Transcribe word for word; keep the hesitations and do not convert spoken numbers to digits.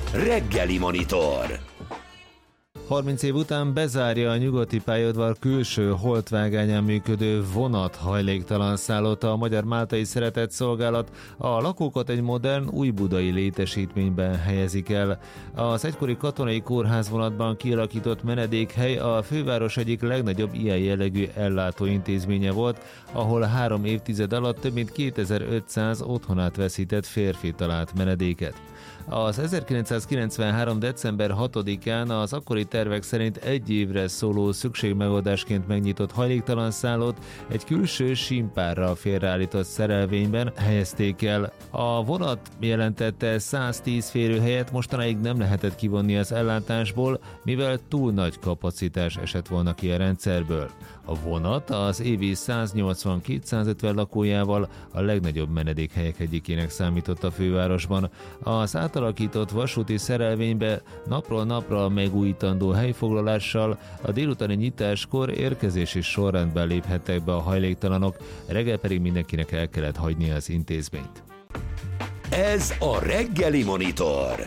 Reggeli Monitor. harminc év után bezárja a nyugati pályaudvar külső holtvágányán működő vonat hajléktalan szállót a Magyar Máltai Szeretett Szolgálat. A lakókat egy modern, újbudai létesítményben helyezik el. Az egykori katonai kórházvonatban kialakított menedékhely a főváros egyik legnagyobb ilyen jellegű ellátóintézménye volt, ahol három évtized alatt több mint kétezer-ötszáz otthonát veszített férfi talált menedéket. Az ezerkilencszázkilencvenhárom. december hatodikán az akkori tervek szerint egy évre szóló szükségmegoldásként megnyitott hajléktalan szállót egy külső símpárral félreállított szerelvényben helyezték el. A vonat jelentette száztíz férőhelyet mostanáig nem lehetett kivonni az ellátásból, mivel túl nagy kapacitás esett volna ki a rendszerből. A vonat az évi száznyolcvan-kétszázötven lakójával a legnagyobb menedékhelyek egyikének számított a fővárosban. Az átalakított vasúti szerelvénybe napról napra megújítandó helyfoglalással a délutáni nyitáskor érkezési sorrendben léphettek be a hajléktalanok, reggel pedig mindenkinek el kellett hagyni az intézményt. Ez a Reggeli Monitor.